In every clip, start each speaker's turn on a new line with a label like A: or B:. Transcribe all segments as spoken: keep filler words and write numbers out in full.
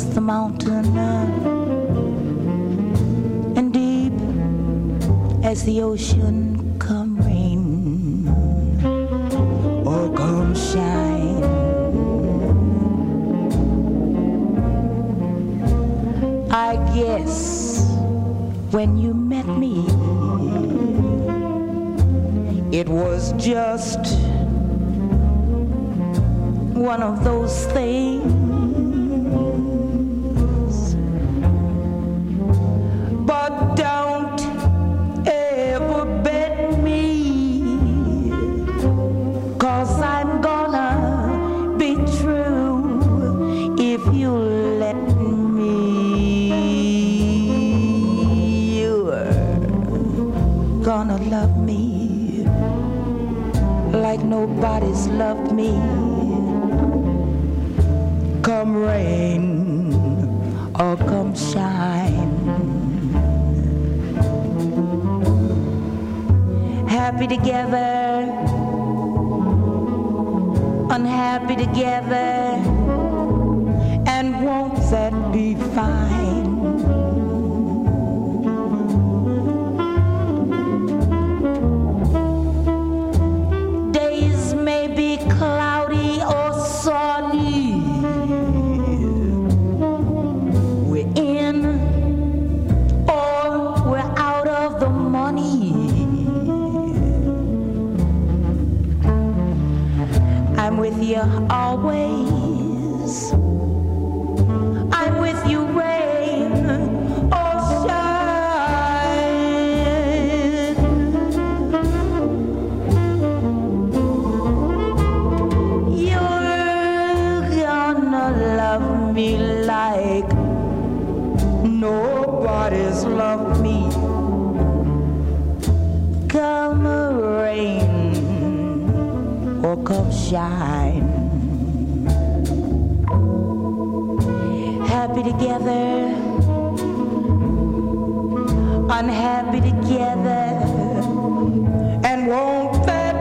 A: the mountain, and deep as the ocean, come rain or come shine. I guess when you met me, it was just one of those things. But don't ever bet me, 'cause I'm gonna be true if you let me. You're gonna love me like nobody's loved me. Come rain or come shine. Happy together, unhappy together, and won't that be fine? Days may be cloudy or sunny, we're in or we're out of the money. I'm with you always. I'm with you, rain or shine. You're gonna love me like nobody's loved me. Come rain or come shine. Happy together, unhappy together, and won't that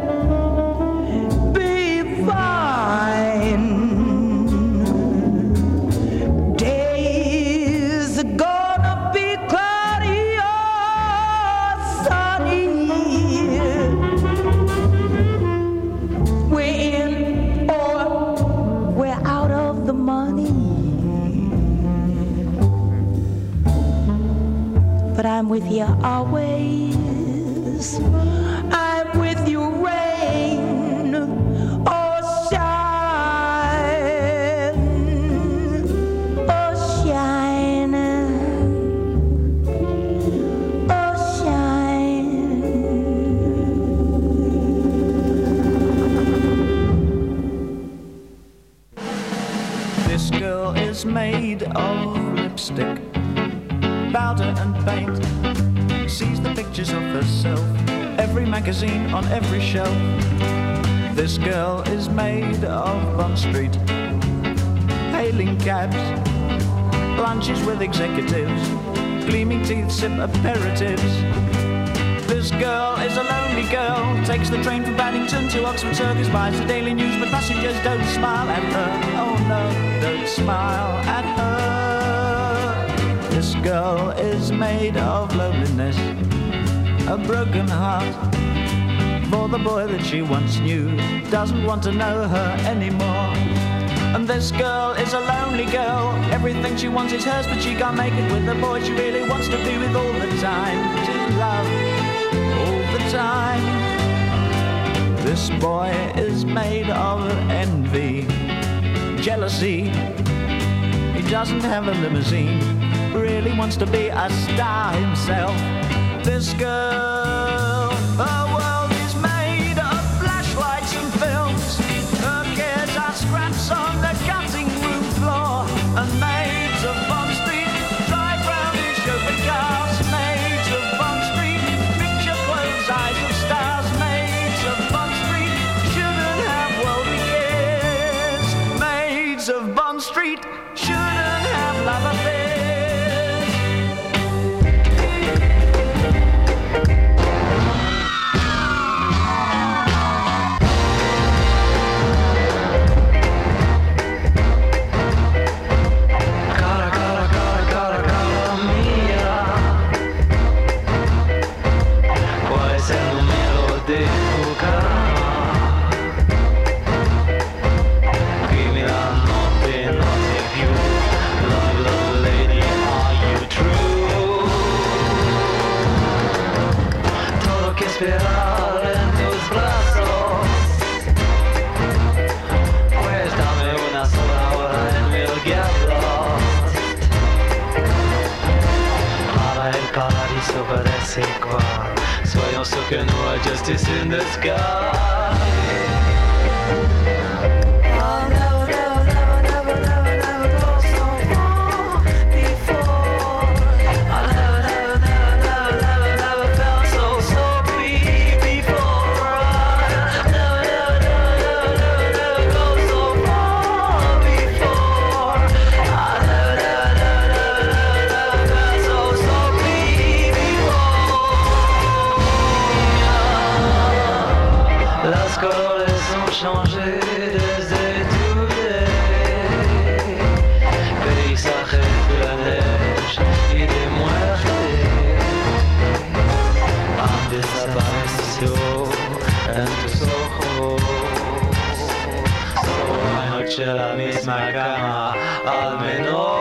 A: be fine? Days are gonna be cloudy or sunny, we're in or we're out of the money. But I'm with you always. I'm with you, rain or shine, or shine, or shine.
B: This girl is made of lipstick, powder and paint. Sees the pictures of herself, every magazine on every shelf. This girl is made of Bond Street, hailing cabs, lunches with executives, gleaming teeth sip aperitifs. This girl is a lonely girl, takes the train from Paddington to Oxford Circus, buys the Daily News, but passengers don't smile at her. Oh no, don't smile at her. This girl is made of loneliness, a broken heart, for the boy that she once knew doesn't want to know her anymore. And this girl is a lonely girl, everything she wants is hers, but she can't make it with the boy she really wants to be with all the time, to love all the time. This boy is made of envy, jealousy, he doesn't have a limousine, really wants to be a star himself. This girl, her world is made of flashlights and films. Her cares are scraps on the cutting room floor. And maids of Bond Street drive round in chauffeur cars. Maids of Bond Street picture clothes, eyes of stars. Maids of Bond Street shouldn't have worldly cares. Maids of Bond Street shouldn't have love affairs.
C: c'est quoi? Soyons sûrs que nous a justice in the sky. La misma cama, al menos.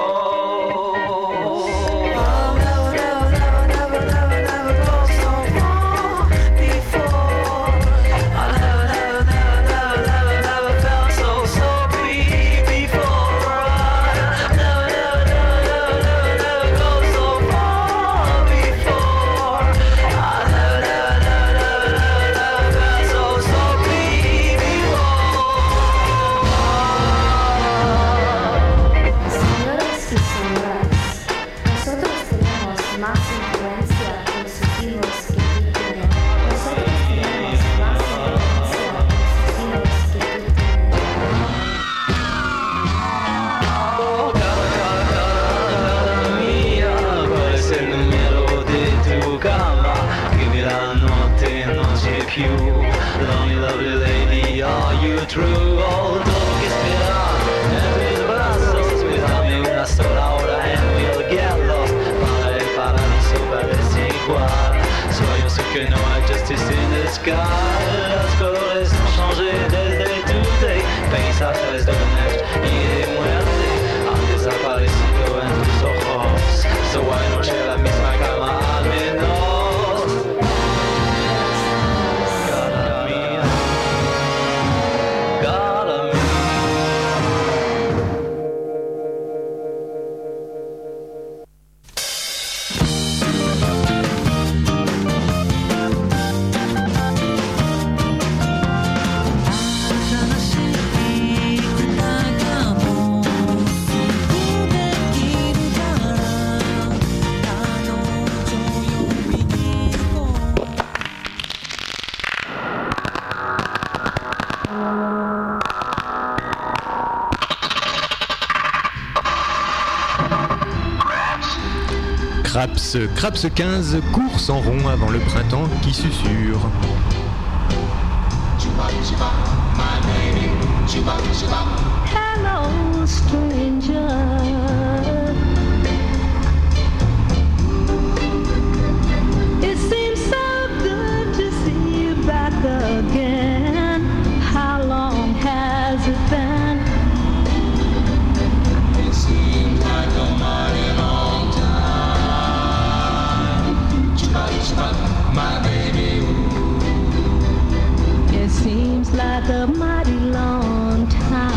C: Lonely, lovely lady, are you true? Oh, tengo que esperar en mis brazos. Cuídame una sola hora and we'll get lost. Para el paraíso parece igual. Soyons sûrs que no hay justice in the sky. Los colores han changé desde today. Paisajes de neige y de muerte han desaparecido en tus ojos. So hay noche la misma cama al menos.
D: Craps, Craps quinze, course en rond avant le printemps qui susurre.
A: Hello, stranger. It seems so good to see you back again. How long has it been? It seems like a mighty long time. My baby, ooh. It seems like a mighty long time.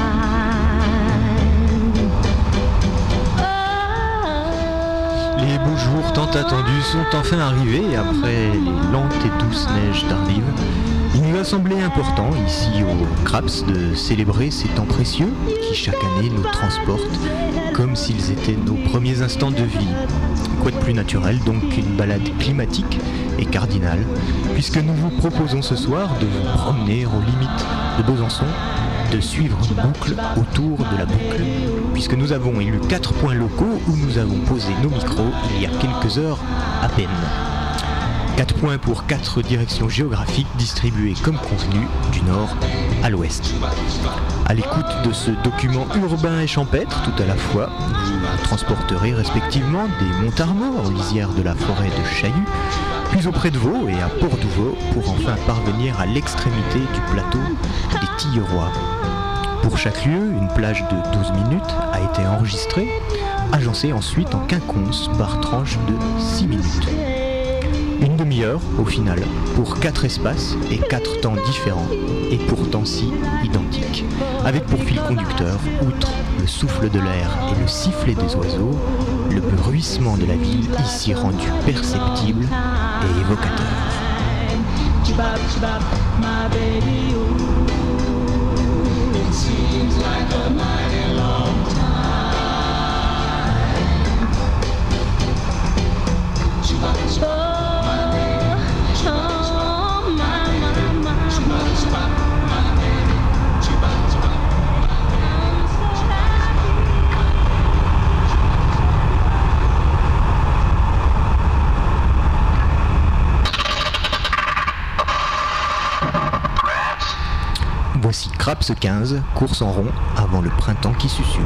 A: Oh.
D: Les beaux jours tant attendus sont enfin arrivés après les lentes et douces neiges tardives. Il nous a semblé important ici au Craps de célébrer ces temps précieux qui chaque année nous transportent comme s'ils étaient nos premiers instants de vie. Quoi de plus naturel donc qu'une balade climatique et cardinale, puisque nous vous proposons ce soir de vous promener aux limites de Besançon, de suivre une boucle autour de la boucle, puisque nous avons élu quatre points locaux où nous avons posé nos micros il y a quelques heures à peine. quatre points pour quatre directions géographiques distribuées comme convenu du nord à l'ouest. À l'écoute de ce document urbain et champêtre, tout à la fois, vous transporterez respectivement des Montarmors en lisière de la forêt de Chaillu, puis auprès de Vaud et à Port-d'Ouveau pour enfin parvenir à l'extrémité du plateau des Tilleroy. Pour chaque lieu, une plage de douze minutes a été enregistrée, agencée ensuite en quinconce par tranche de six minutes. Une demi-heure au final, pour quatre espaces et quatre temps différents, et pourtant si identiques, avec pour fil conducteur, outre le souffle de l'air et le sifflet des oiseaux, le bruissement de la ville ici rendu perceptible et évocateur.
A: Chibab, chibab, my baby, ooh. It seems like a mighty long time. Chibab, chibab, my baby. Chibab, chibab, my baby. Chibab, chibab, my baby. Chibab, chibab, I'm so happy.
D: Voici Craps quinze, course en rond avant le printemps qui susurre.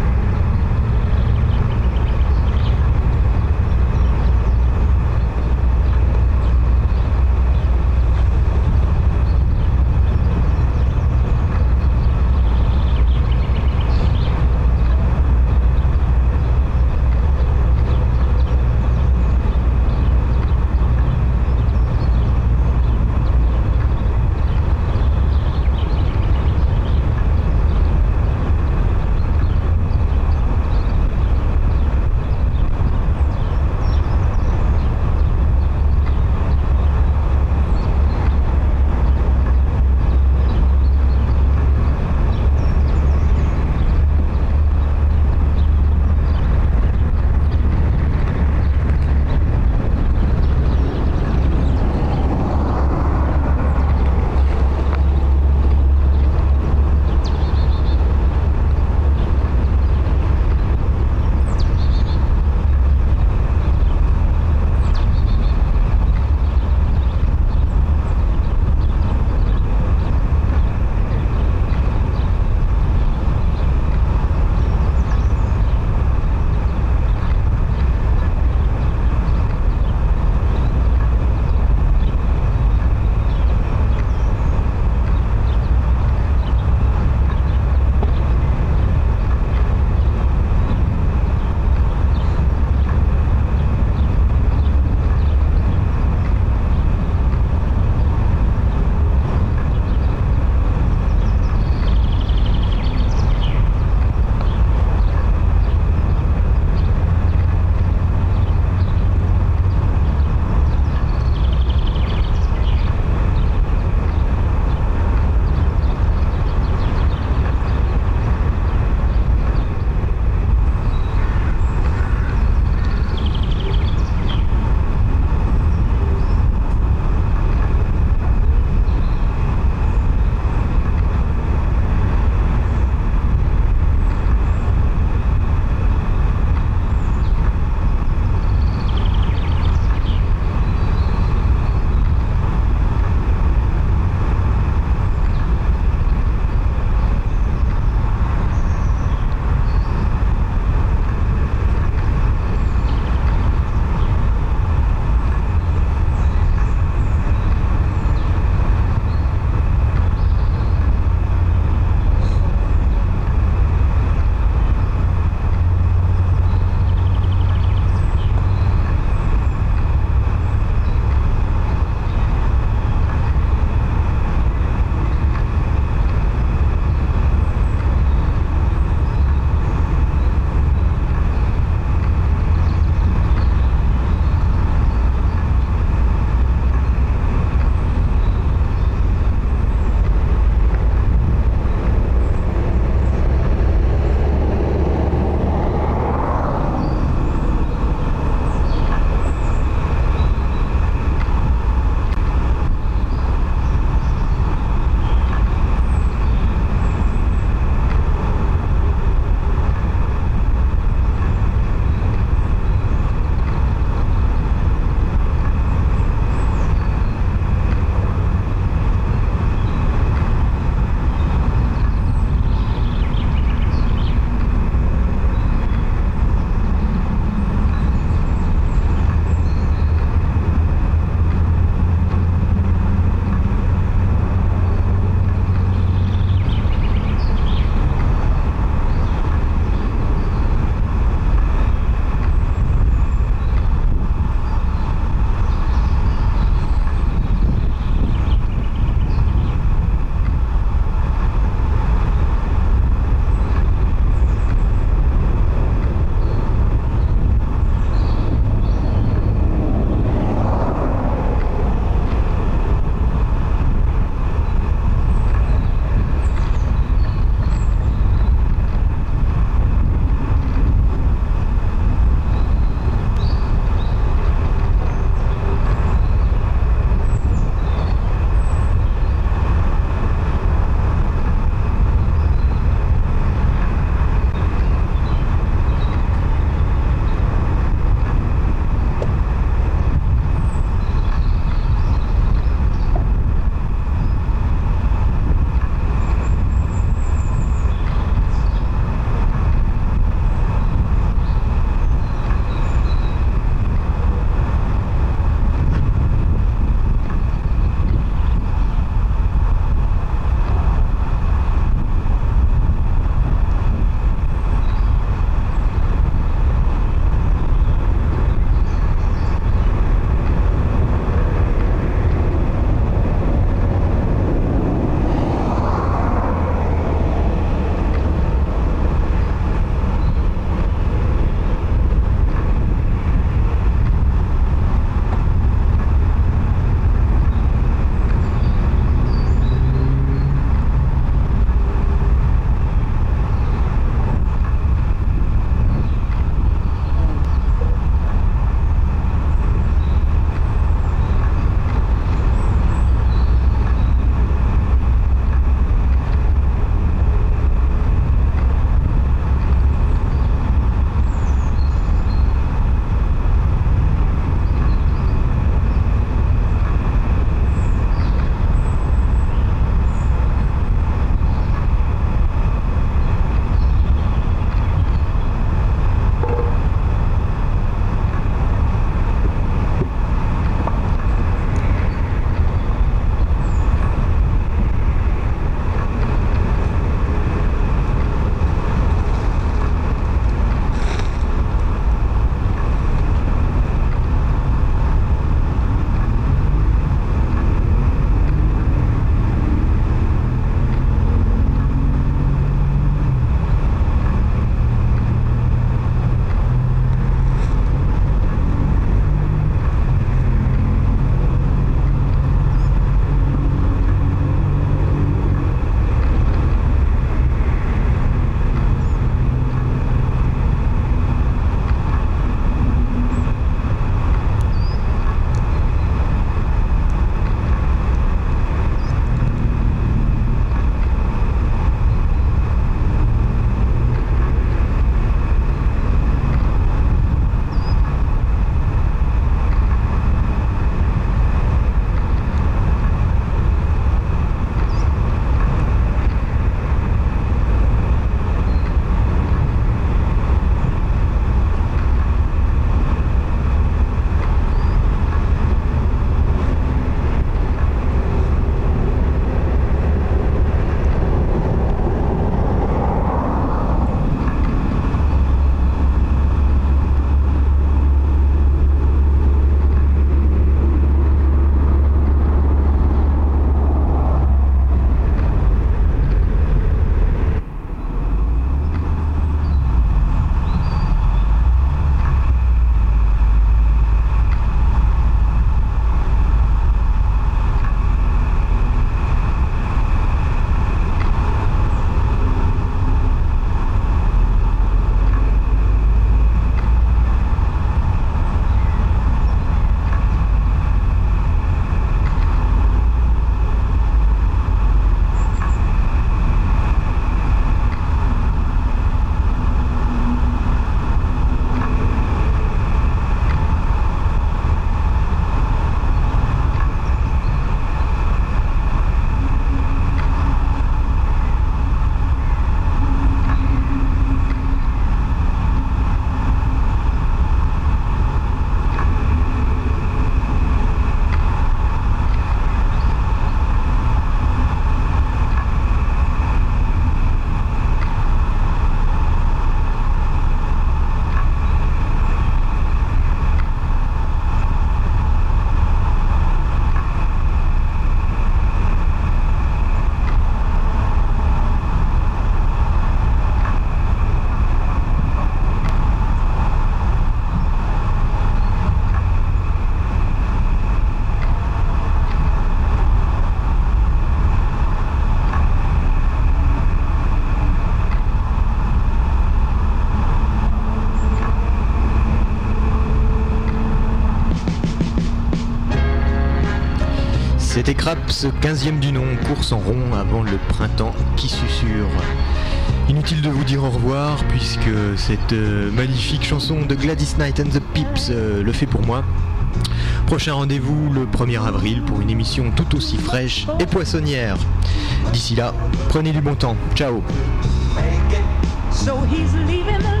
D: C'était Craps, quinzième du nom, course en rond avant le printemps qui susurre. Inutile de vous dire au revoir puisque cette euh, magnifique chanson de Gladys Knight and the Pips euh, le fait pour moi. Prochain rendez-vous le premier avril pour une émission tout aussi fraîche et poissonnière. D'ici là, prenez du bon temps. Ciao.
A: So he's leaving